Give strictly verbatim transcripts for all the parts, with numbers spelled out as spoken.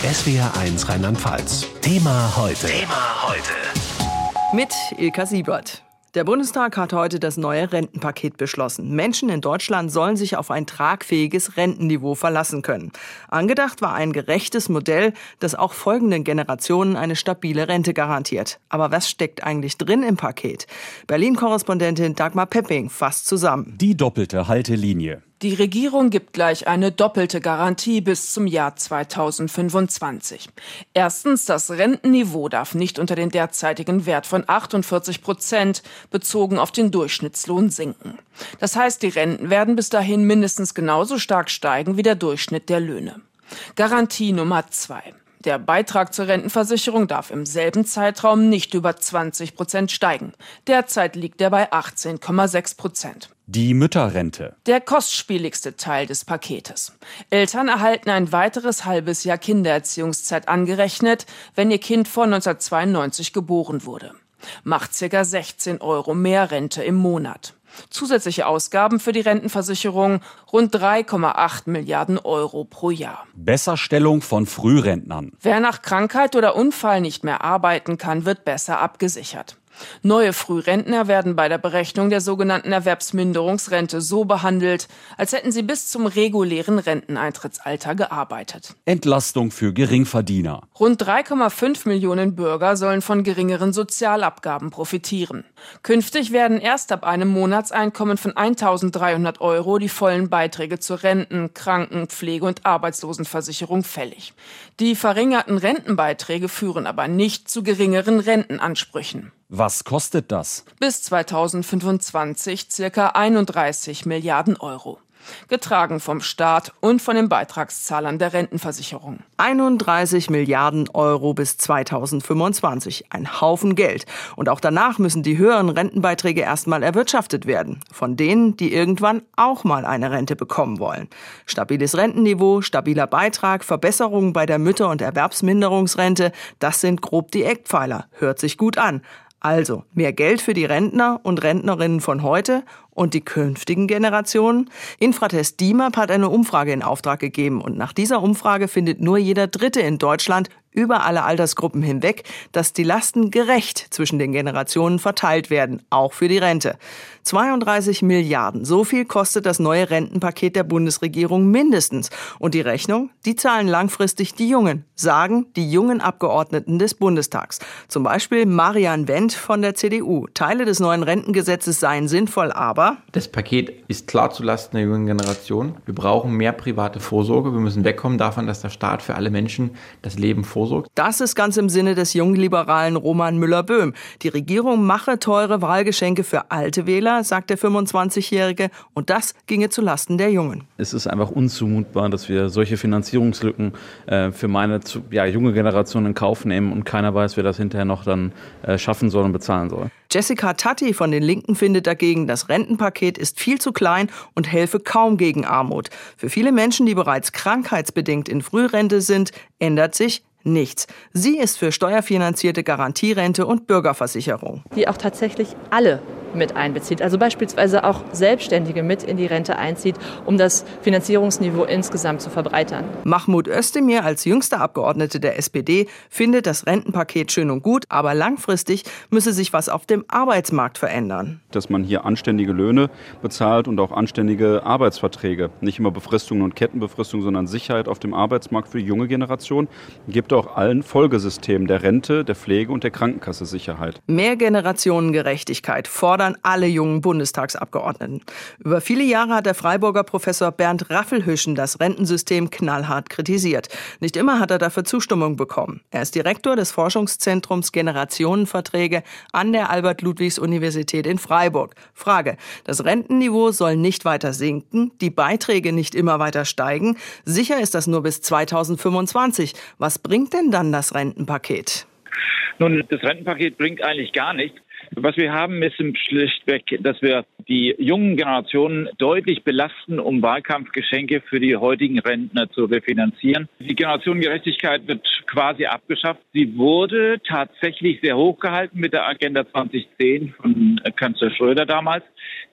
S W R eins Rheinland-Pfalz. Thema heute. Thema heute. Mit Ilka Siebert. Der Bundestag hat heute das neue Rentenpaket beschlossen. Menschen in Deutschland sollen sich auf ein tragfähiges Rentenniveau verlassen können. Angedacht war ein gerechtes Modell, das auch folgenden Generationen eine stabile Rente garantiert. Aber was steckt eigentlich drin im Paket? Berlin-Korrespondentin Dagmar Pepping fasst zusammen. Die doppelte Haltelinie. Die Regierung gibt gleich eine doppelte Garantie bis zum Jahr zweitausendfünfundzwanzig. Erstens, das Rentenniveau darf nicht unter den derzeitigen Wert von achtundvierzig Prozent bezogen auf den Durchschnittslohn sinken. Das heißt, die Renten werden bis dahin mindestens genauso stark steigen wie der Durchschnitt der Löhne. Garantie Nummer zwei. Der Beitrag zur Rentenversicherung darf im selben Zeitraum nicht über zwanzig Prozent steigen. Derzeit liegt er bei achtzehn Komma sechs Prozent. Die Mütterrente. Der kostspieligste Teil des Paketes. Eltern erhalten ein weiteres halbes Jahr Kindererziehungszeit angerechnet, wenn ihr Kind vor neunzehnhundertzweiundneunzig geboren wurde. Macht ca. sechzehn Euro mehr Rente im Monat. Zusätzliche Ausgaben für die Rentenversicherung rund drei Komma acht Milliarden Euro pro Jahr. Besserstellung von Frührentnern. Wer nach Krankheit oder Unfall nicht mehr arbeiten kann, wird besser abgesichert. Neue Frührentner werden bei der Berechnung der sogenannten Erwerbsminderungsrente so behandelt, als hätten sie bis zum regulären Renteneintrittsalter gearbeitet. Entlastung für Geringverdiener. Rund drei Komma fünf Millionen Bürger sollen von geringeren Sozialabgaben profitieren. Künftig werden erst ab einem Monatseinkommen von eintausenddreihundert Euro die vollen Beiträge zur Renten-, Kranken-, Pflege- und Arbeitslosenversicherung fällig. Die verringerten Rentenbeiträge führen aber nicht zu geringeren Rentenansprüchen. Was kostet das? Bis zweitausendfünfundzwanzig circa einunddreißig Milliarden Euro. Getragen vom Staat und von den Beitragszahlern der Rentenversicherung. einunddreißig Milliarden Euro bis zweitausendfünfundzwanzig. Ein Haufen Geld. Und auch danach müssen die höheren Rentenbeiträge erstmal erwirtschaftet werden. Von denen, die irgendwann auch mal eine Rente bekommen wollen. Stabiles Rentenniveau, stabiler Beitrag, Verbesserungen bei der Mütter- und Erwerbsminderungsrente, das sind grob die Eckpfeiler. Hört sich gut an. Also mehr Geld für die Rentner und Rentnerinnen von heute und die künftigen Generationen? Infratest DIMAP hat eine Umfrage in Auftrag gegeben und nach dieser Umfrage findet nur jeder Dritte in Deutschland über alle Altersgruppen hinweg, dass die Lasten gerecht zwischen den Generationen verteilt werden, auch für die Rente. zweiunddreißig Milliarden, so viel kostet das neue Rentenpaket der Bundesregierung mindestens. Und die Rechnung, die zahlen langfristig die Jungen, sagen die jungen Abgeordneten des Bundestags. Zum Beispiel Marian Wendt von der C D U. Teile des neuen Rentengesetzes seien sinnvoll, aber das Paket ist klar zulasten der jungen Generation. Wir brauchen mehr private Vorsorge. Wir müssen wegkommen davon, dass der Staat für alle Menschen das Leben vorsorgt. Das ist ganz im Sinne des Jungliberalen Roman Müller-Böhm. Die Regierung mache teure Wahlgeschenke für alte Wähler, sagt der fünfundzwanzigjährige, und das ginge zulasten der Jungen. Es ist einfach unzumutbar, dass wir solche Finanzierungslücken äh, für meine zu, ja, junge Generation in Kauf nehmen und keiner weiß, wer das hinterher noch dann äh, schaffen soll und bezahlen soll. Jessica Tatti von den Linken findet dagegen, das Rentenpaket ist viel zu klein und helfe kaum gegen Armut. Für viele Menschen, die bereits krankheitsbedingt in Frührente sind, ändert sich nichts. Sie ist für steuerfinanzierte Garantierente und Bürgerversicherung. Die auch tatsächlich alle mit einbezieht, also beispielsweise auch Selbstständige mit in die Rente einzieht, um das Finanzierungsniveau insgesamt zu verbreitern. Mahmoud Özdemir als jüngster Abgeordnete der S P D findet das Rentenpaket schön und gut, aber langfristig müsse sich was auf dem Arbeitsmarkt verändern. Dass man hier anständige Löhne bezahlt und auch anständige Arbeitsverträge. Nicht immer Befristungen und Kettenbefristungen, sondern Sicherheit auf dem Arbeitsmarkt für die junge Generation. Gibt auch allen Folgesystemen der Rente, der Pflege und der Krankenkasse Sicherheit. Mehr Generationengerechtigkeit fordern alle jungen Bundestagsabgeordneten. Über viele Jahre hat der Freiburger Professor Bernd Raffelhüschen das Rentensystem knallhart kritisiert. Nicht immer hat er dafür Zustimmung bekommen. Er ist Direktor des Forschungszentrums Generationenverträge an der Albert-Ludwigs-Universität in Freiburg. Frage: Das Rentenniveau soll nicht weiter sinken, die Beiträge nicht immer weiter steigen. Sicher ist das nur bis zweitausendfünfundzwanzig. Was bringt denn dann das Rentenpaket? Nun, das Rentenpaket bringt eigentlich gar nichts. Was wir haben, ist schlichtweg, dass wir die jungen Generationen deutlich belasten, um Wahlkampfgeschenke für die heutigen Rentner zu refinanzieren. Die Generationengerechtigkeit wird quasi abgeschafft. Sie wurde tatsächlich sehr hoch gehalten mit der Agenda zwanzig zehn von Kanzler Schröder damals.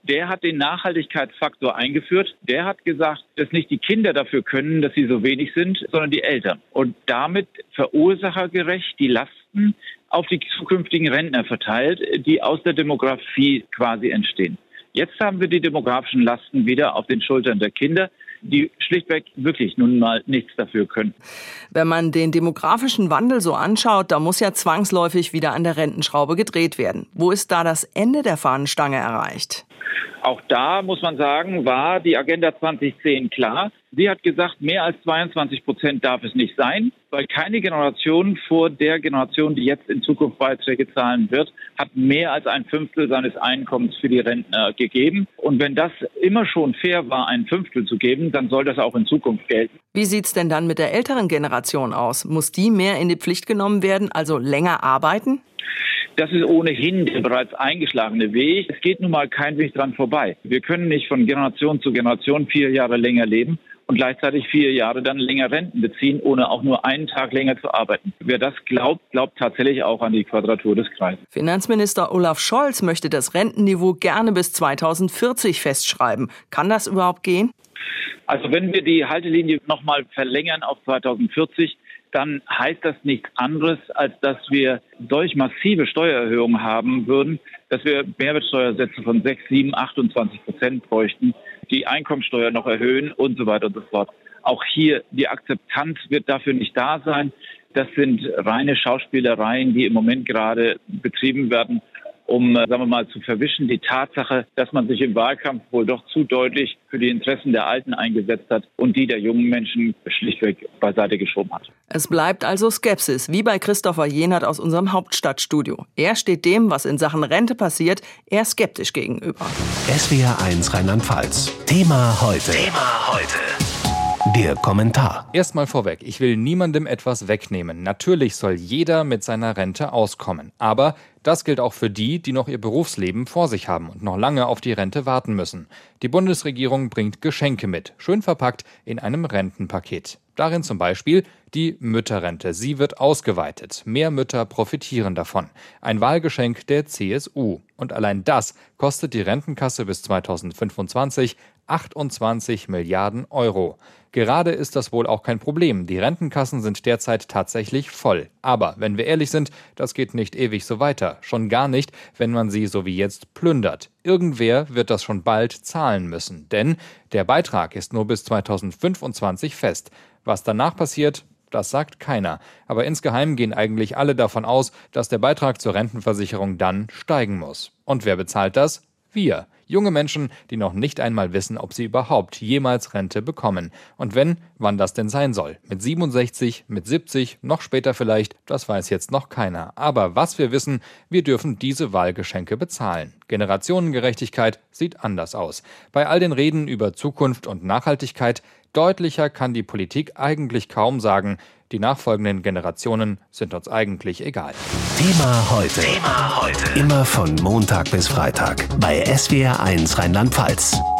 Der hat den Nachhaltigkeitsfaktor eingeführt. Der hat gesagt, dass nicht die Kinder dafür können, dass sie so wenig sind, sondern die Eltern. Und damit verursachergerecht die Lasten auf die zukünftigen Rentner verteilt, die aus der Demografie quasi entstehen. Jetzt haben wir die demografischen Lasten wieder auf den Schultern der Kinder, die schlichtweg wirklich nun mal nichts dafür können. Wenn man den demografischen Wandel so anschaut, da muss ja zwangsläufig wieder an der Rentenschraube gedreht werden. Wo ist da das Ende der Fahnenstange erreicht? Auch da muss man sagen, war die Agenda zwanzig zehn klar. Sie hat gesagt, mehr als zweiundzwanzig Prozent darf es nicht sein, weil keine Generation vor der Generation, die jetzt in Zukunft Beiträge zahlen wird, hat mehr als ein Fünftel seines Einkommens für die Rentner gegeben. Und wenn das immer schon fair war, ein Fünftel zu geben, dann soll das auch in Zukunft gelten. Wie sieht's denn dann mit der älteren Generation aus? Muss die mehr in die Pflicht genommen werden, also länger arbeiten? Das ist ohnehin der bereits eingeschlagene Weg. Es geht nun mal kein Weg dran vorbei. Wir können nicht von Generation zu Generation vier Jahre länger leben und gleichzeitig vier Jahre dann länger Renten beziehen, ohne auch nur einen Tag länger zu arbeiten. Wer das glaubt, glaubt tatsächlich auch an die Quadratur des Kreises. Finanzminister Olaf Scholz möchte das Rentenniveau gerne bis zweitausendvierzig festschreiben. Kann das überhaupt gehen? Also wenn wir die Haltelinie noch mal verlängern auf zweitausendvierzig, dann heißt das nichts anderes, als dass wir solch massive Steuererhöhungen haben würden, dass wir Mehrwertsteuersätze von sechs, sieben, achtundzwanzig Prozent bräuchten, die Einkommensteuer noch erhöhen und so weiter und so fort. Auch hier, die Akzeptanz wird dafür nicht da sein. Das sind reine Schauspielereien, die im Moment gerade betrieben werden, um, sagen wir mal, zu verwischen die Tatsache, dass man sich im Wahlkampf wohl doch zu deutlich für die Interessen der Alten eingesetzt hat und die der jungen Menschen schlichtweg beiseite geschoben hat. Es bleibt also Skepsis, wie bei Christopher Jenert aus unserem Hauptstadtstudio. Er steht dem, was in Sachen Rente passiert, eher skeptisch gegenüber. S W R eins Rheinland-Pfalz. Thema heute. Thema heute. Der Kommentar. Erstmal vorweg, ich will niemandem etwas wegnehmen. Natürlich soll jeder mit seiner Rente auskommen. Aber das gilt auch für die, die noch ihr Berufsleben vor sich haben und noch lange auf die Rente warten müssen. Die Bundesregierung bringt Geschenke mit, schön verpackt in einem Rentenpaket. Darin zum Beispiel die Mütterrente. Sie wird ausgeweitet. Mehr Mütter profitieren davon. Ein Wahlgeschenk der C S U. Und allein das kostet die Rentenkasse bis zweitausendfünfundzwanzig achtundzwanzig Milliarden Euro. Gerade ist das wohl auch kein Problem. Die Rentenkassen sind derzeit tatsächlich voll. Aber wenn wir ehrlich sind, das geht nicht ewig so weiter. Schon gar nicht, wenn man sie so wie jetzt plündert. Irgendwer wird das schon bald zahlen müssen. Denn der Beitrag ist nur bis zweitausendfünfundzwanzig fest. Was danach passiert, das sagt keiner. Aber insgeheim gehen eigentlich alle davon aus, dass der Beitrag zur Rentenversicherung dann steigen muss. Und wer bezahlt das? Wir. Junge Menschen, die noch nicht einmal wissen, ob sie überhaupt jemals Rente bekommen. Und wenn, wann das denn sein soll. Mit siebenundsechzig, mit siebzig, noch später vielleicht, das weiß jetzt noch keiner. Aber was wir wissen, wir dürfen diese Wahlgeschenke bezahlen. Generationengerechtigkeit sieht anders aus. Bei all den Reden über Zukunft und Nachhaltigkeit, deutlicher kann die Politik eigentlich kaum sagen, die nachfolgenden Generationen sind uns eigentlich egal. Thema heute. Thema heute. Immer von Montag bis Freitag bei S W R eins Rheinland-Pfalz.